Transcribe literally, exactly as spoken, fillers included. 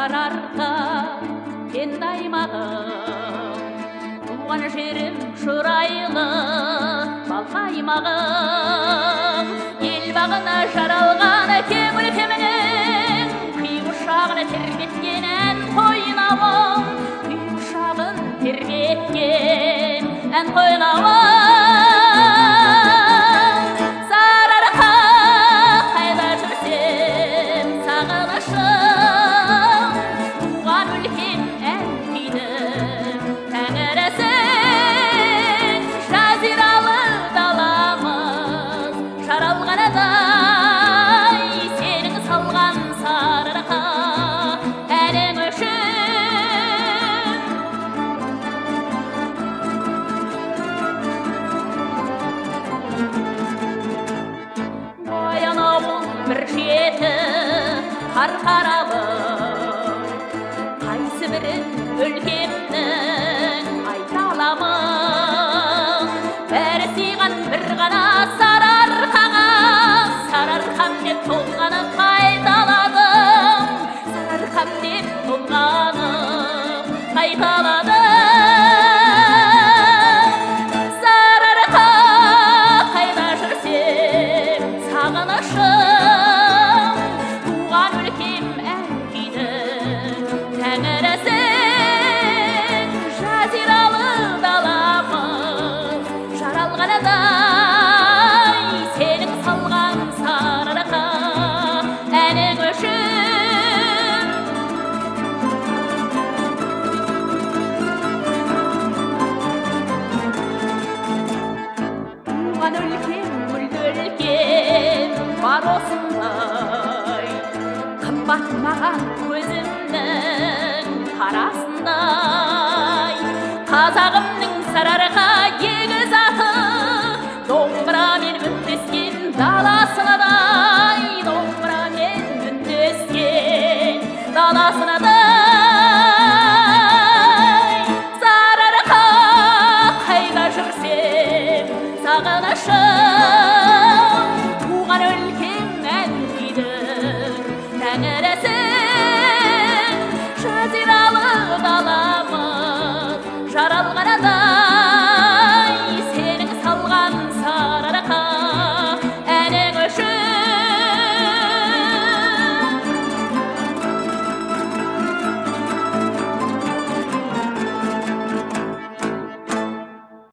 сарыарқа кең аймағым, туған жерім шұрайлы балқаймағым, ел бағына жаралған кең өлкемнің құйғышағын тербеткен ән қойнауым, құйғышағын тербеткен ән қойнауым. Сарыарқа қайда жүрсем сағынышым, туған өлкем ән күйдім тәңірісің. Жазиралы даламыз жаралғанадай, сенің салған сарыарқа әнің үшін. Баянауыл бір жеті қарқаралы, қайсы бірін өлкемнің айта аламын. Бәрі сыйған бір ғана сарыарқаға, сарыарқам деп толғанып қайталадым, сарыарқам деп толғанып қайталадым. Сарыарқа қайда жүрсем сағынышым, туған өлкем ән күйдім тәңірісің. Жазиралы даламыз жаралғанадай, сенің салған сарыарқа әнің үшін. Туған өлкем, гүлді өлкем бар осындай, қымбат маған көзімнің қарасындай. Қазағымның сарыарқа егіз аты, домбырамен үндескен даласынадай, домбырамен үндескен даласынадай. Сарыарқа қайда жүрсем сағынышым, туған өлкем ән күйдім тәңірісің. Жазиралы даламыз жаралғанадай,